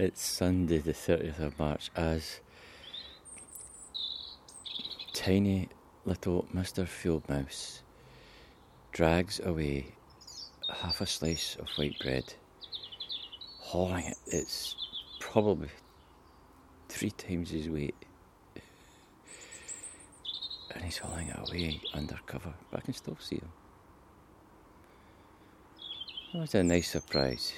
It's Sunday the 30th of March as tiny little Mr. Fieldmouse drags away half a slice of white bread, hauling it. It's probably 3 times his weight. And he's hauling it away under cover, but I can still see him. That was a nice surprise.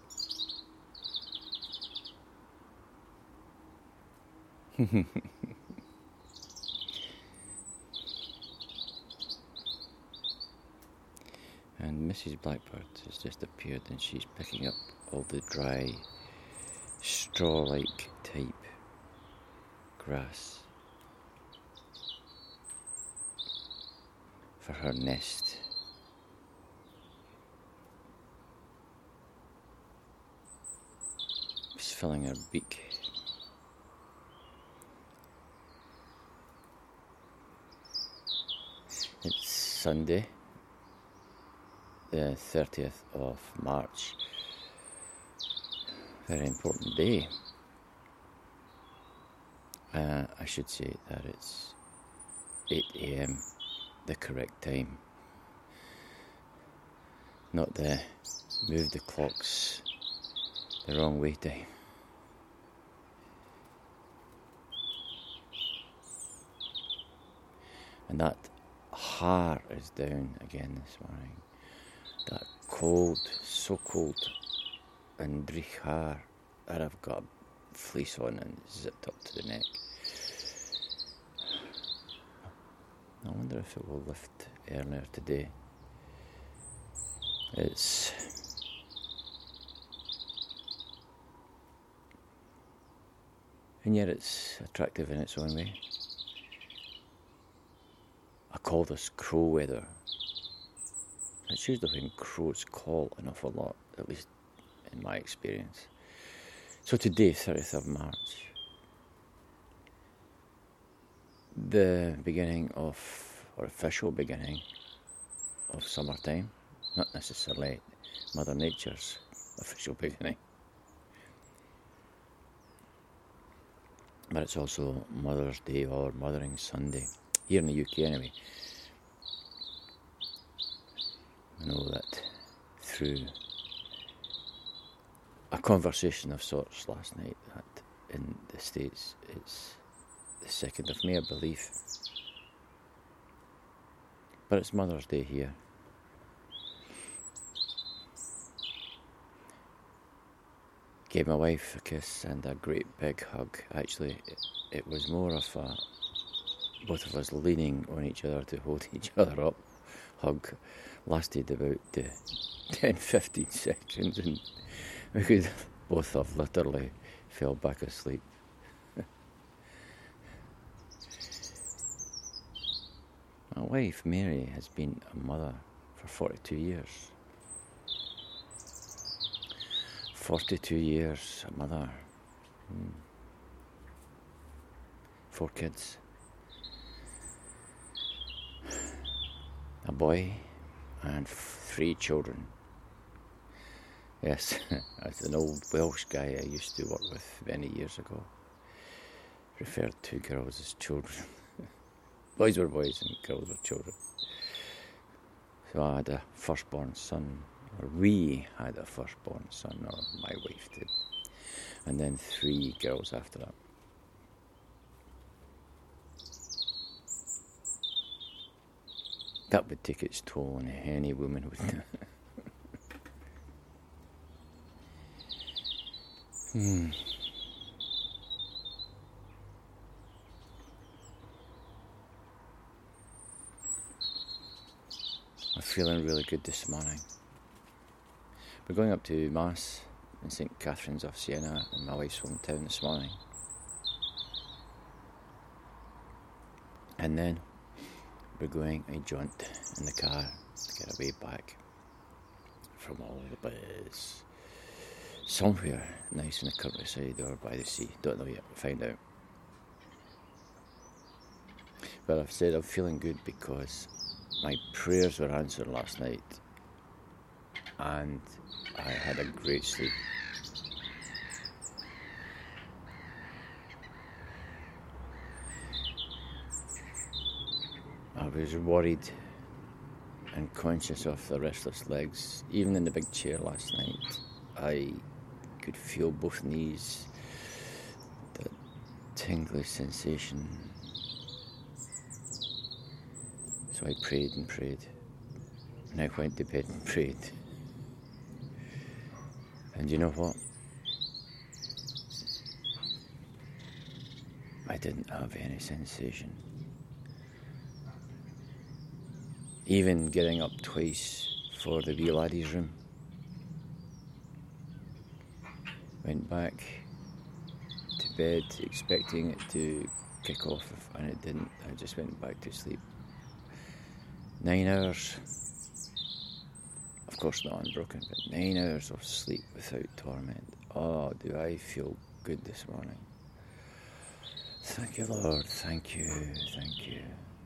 And Mrs. Blackbird has just appeared and she's picking up all the dry, straw-like type grass for her nest. She's filling her beak. It's Sunday, the 30th of March. Very important day. I should say that it's 8 a.m, the correct time. Not the move the clocks the wrong way time. And that haar is down again this morning. That cold, so cold and dreich haar that I've got a fleece on and zipped up to the neck. I wonder if it will lift earlier today. And yet it's attractive in its own way. I call this crow weather. It's usually when crows call an awful lot, at least in my experience. So today, 30th of March, the beginning of, or official beginning of summertime, not necessarily Mother Nature's official beginning. But it's also Mother's Day or Mothering Sunday, here in the UK anyway. I know that through a conversation of sorts last night that in the States it's the 2nd of May, I believe. But it's Mother's Day here. Gave my wife a kiss and a great big hug. Actually, it was more of a both of us leaning on each other to hold each other up. Hug lasted about 10-15 seconds and we could both have literally fell back asleep. My wife Mary has been a mother for 42 years. 42 years a mother. 4 kids. A boy and 3 children. Yes, as an old Welsh guy I used to work with many years ago referred to girls as children. Boys were boys and girls were children. So I had a firstborn son, or we had a firstborn son, or my wife did, and then 3 girls after that. That would take its toll on any woman, wouldn't it? I'm feeling really good this morning. We're going up to Mass in St. Catherine's of Siena in my wife's hometown this morning. And then we're going a jaunt in the car to get away back from all the buzz. Somewhere nice in the countryside or by the sea. Don't know yet, we'll find out. But I've said I'm feeling good because my prayers were answered last night and I had a great sleep. I was worried and conscious of the restless legs. Even in the big chair last night, I could feel both knees, that tingly sensation. So I prayed and prayed, and I went to bed and prayed. And you know what? I didn't have any sensation. Even getting up twice for the wee laddie's room. Went back to bed expecting it to kick off, and it didn't. I just went back to sleep. 9 hours. Of course not unbroken, but 9 hours of sleep without torment. Oh, do I feel good this morning. Thank you, Lord. Thank you. Thank you.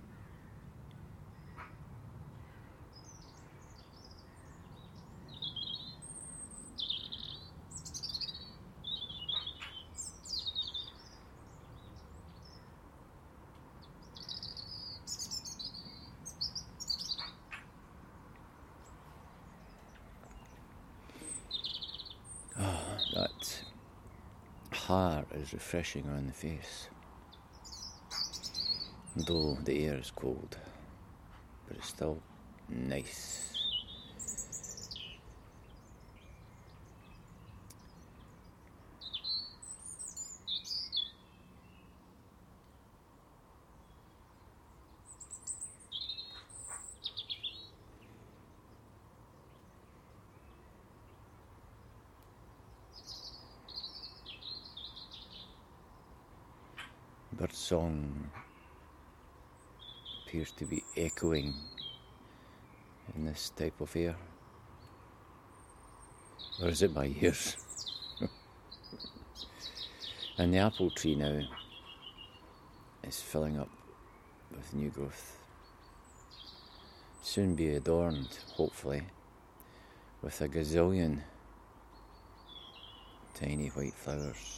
That hair is refreshing on the face, though the air is cold, but it's still nice. Bird song appears to be echoing in this type of air. Or is it my ears? And the apple tree now is filling up with new growth. Soon be adorned, hopefully, with a gazillion tiny white flowers.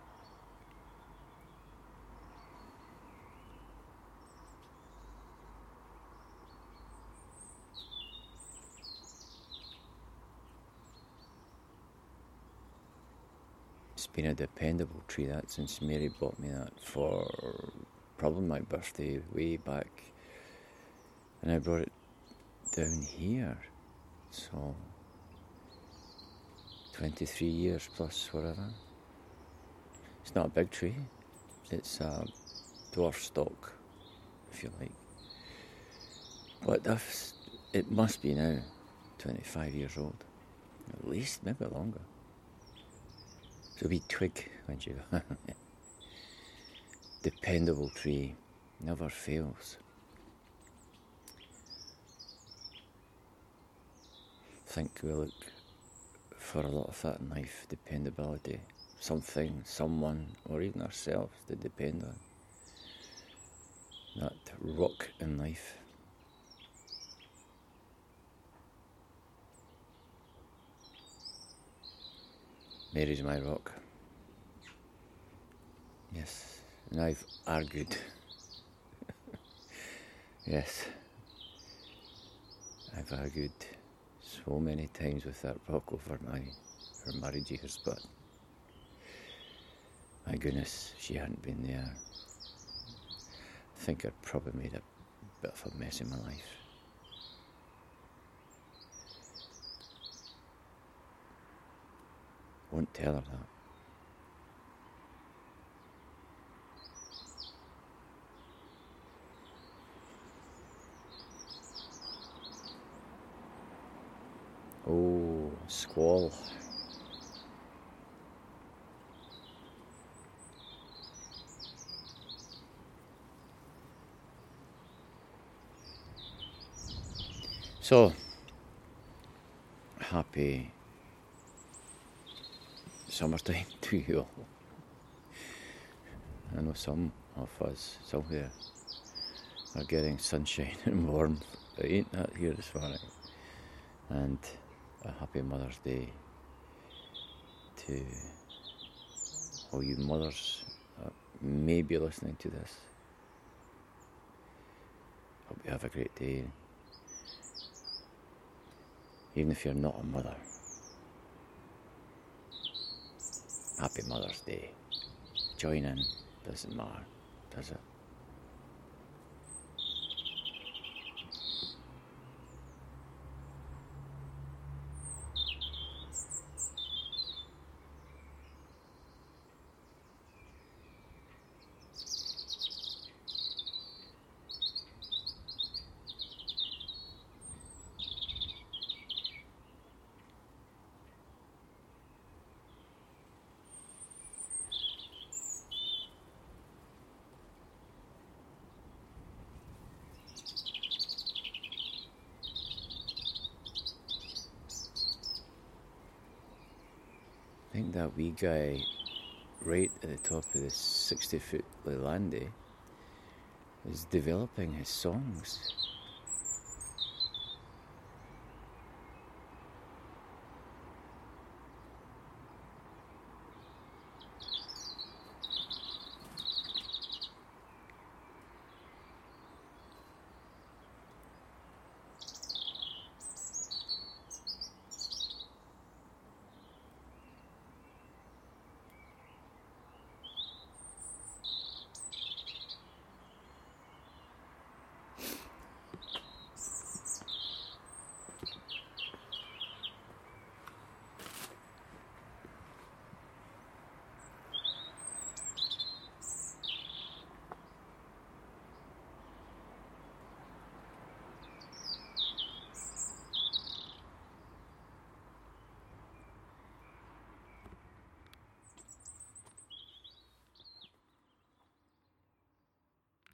It's been a dependable tree, that, since Mary bought me that for probably my birthday way back, and I brought it down here, so 23 years plus whatever. It's not a big tree, it's a dwarf stock, if you like, but it must be now 25 years old, at least, maybe longer. So a wee twig, won't you? Dependable tree, never fails. I think we look for a lot of that in life, dependability. Something, someone, or even ourselves to depend on. That rock in life. Mary's my rock. Yes, and I've argued. Yes, I've argued so many times with that rock over her marriage years, but my goodness, she hadn't been there. I think I'd probably made a bit of a mess in my life. Won't tell her that. Oh, squall. So, happy summertime to you all. I know some of us somewhere are getting sunshine and warmth, but ain't that here this morning. And a happy Mother's Day to all you mothers that may be listening to this. Hope you have a great day. Even if you're not a mother, happy Mother's Day. Join in, doesn't matter, does it? I think that wee guy right at the top of this 60-foot Leilande is developing his songs.